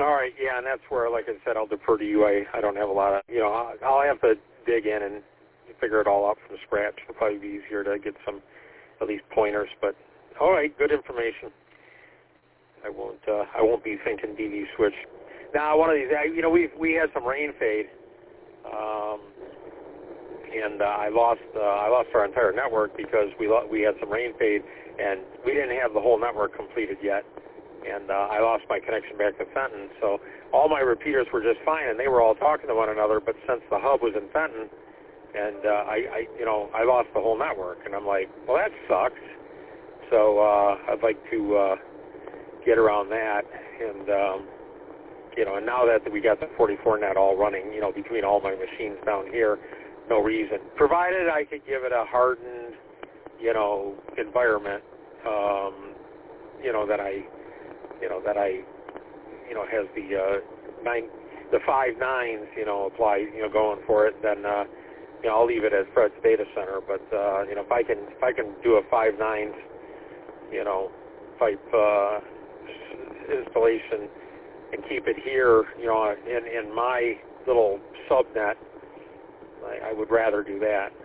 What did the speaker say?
All right, yeah, and that's where, like I said, I'll defer to you. I don't have a lot of, I'll have to dig in and figure it all out from scratch. It'll probably be easier to get some, at least pointers. But all right, good information. I won't be thinking DV switch. Now, one of these, we had some rain fade, and I lost our entire network because we had some rain fade, and we didn't have the whole network completed yet. And I lost my connection back to Fenton. So all my repeaters were just fine, and they were all talking to one another. But since the hub was in Fenton, and I lost the whole network, and I'm like, well, that sucks. So I'd like to get around that, and and now that we got the 44net all running, between all my machines down here, no reason, provided I could give it a hardened, environment, that has the 5 nines, apply, going for it, then I'll leave it as Fred's data center. But if I can do a 5 nines, type installation and keep it here, in my little subnet, I would rather do that.